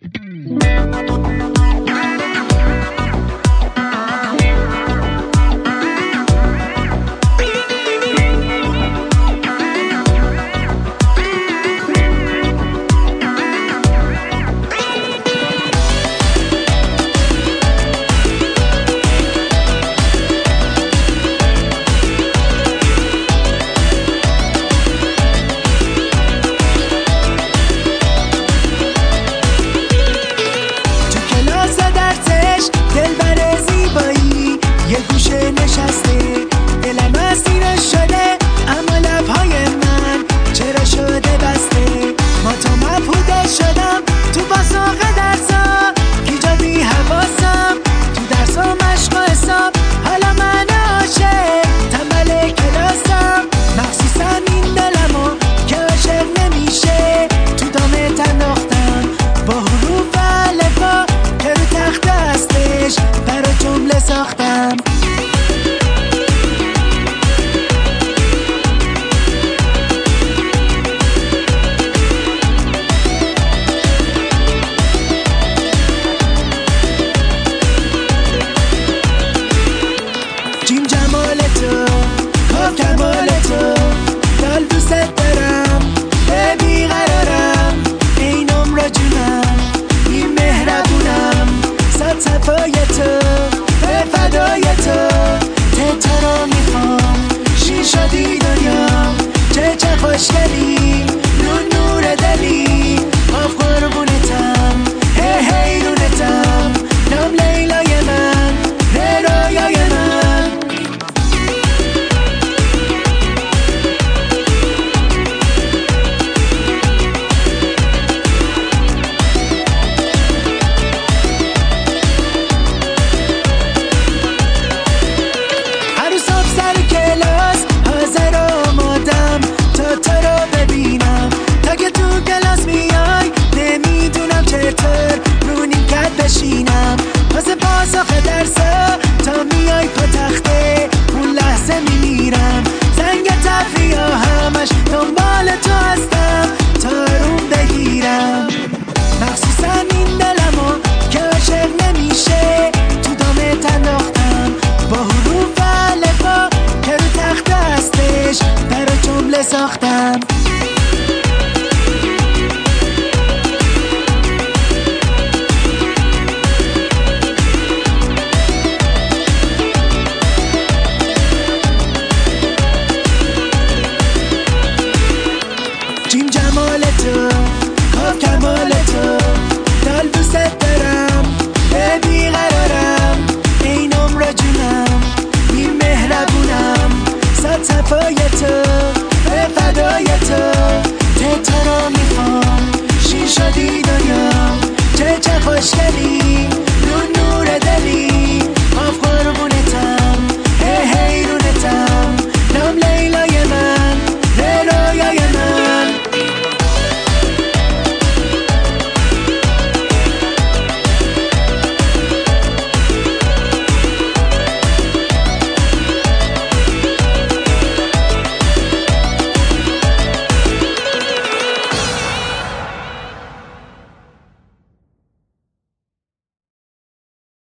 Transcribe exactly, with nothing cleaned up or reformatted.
یه گوشه نشسته دلم اسیرش شده، اما لبهای من چرا شده بسته. ما تو مبهوتش شدم تو پاسخ درسا، گیجا بی حواسم تو درسا مشق و حساب. حالا من عاشق تنبل کلاسم، مخصوصا این دلمو که عاشق نمیشه. تو دامت انداختم با حروف الفا که رو تخت هستش برا جمله ساختم. جیم جمال تو کار کمال تو، دل دوست دارم به بیقرارم، این عمر جونم این مهربونم. صد صفای تو به فدای تو، ته تو رو میخوام شیر شدی دنیا چه چه خوشگلی.